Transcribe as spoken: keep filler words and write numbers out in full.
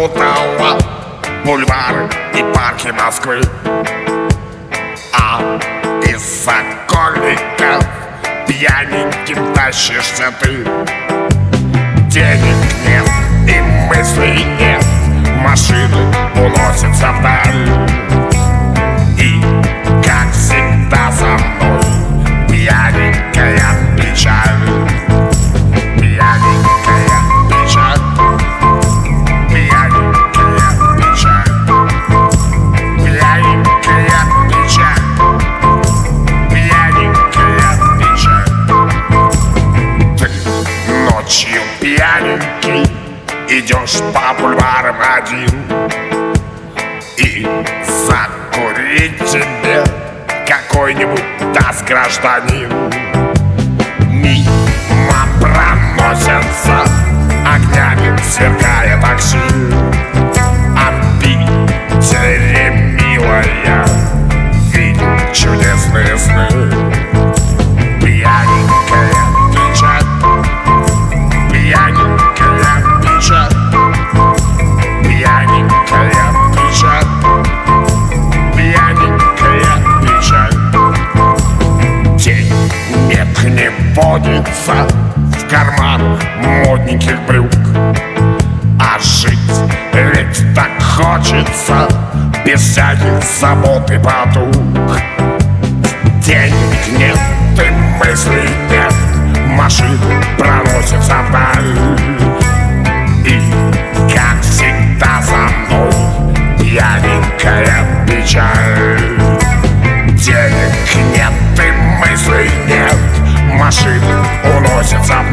запутала бульвары и парки Москвы. А из Сокольников пьяненьким тащишься ты. Денег нет и мыслей нет, машины уносятся вдаль. И, как всегда со мной, пьяненькая печаль. Пьяненькая печаль. Пьяненькая печаль. Пьяненькая печаль. Пьяненькая печаль. Ты ночью пьяненький идешь по бульварам один, и закурить тебе какой-нибудь даст гражданин. Мимо проносятся огнями, сверкая такси. А в Питере, милая, видел чудесные сны. Пьяненькая печаль. Пьяненькая печаль. Пьяненькая печаль. Пьяненькая печаль. Денег не водится в карманах модненьких брюк, а жить ведь так хочется без всяких забот и потуг. Денег нет и мыслей нет, машины проносятся вдаль. И, как всегда со мной, пьяненькая печаль. Денег нет и мыслей нет, машины уносятся вдаль.